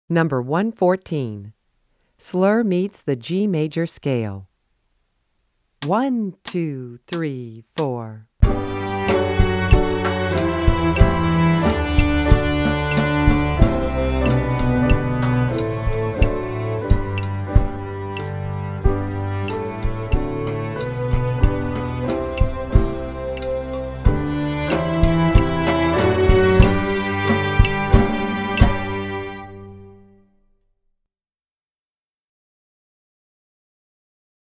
Number 114. Slur meets the G major scale. 1, 2, 3, 4.